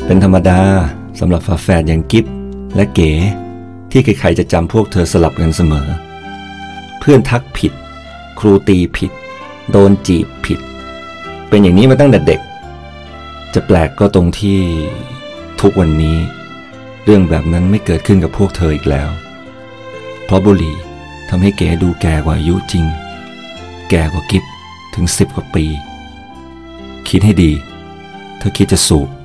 เป็นธรรมดาสำหรับฝาแฝดอย่างกิ๊บและเก๋ที่ใครๆจะจำพวกเธอสลับกันเสมอเพื่อนทักผิดครูตีผิดโดนจีบผิดเป็นอย่างนี้มาตั้งแต่เด็กจะแปลกก็ตรงที่ทุกวันนี้เรื่องแบบนั้นไม่เกิดขึ้นกับพวกเธออีกแล้วเพราะบุหรี่ทำให้เก๋ดูแก่กว่าอายุจริงแก่กว่ากิ๊บถึง10 กว่าปีคิดให้ดีเธอคิดจะสูบ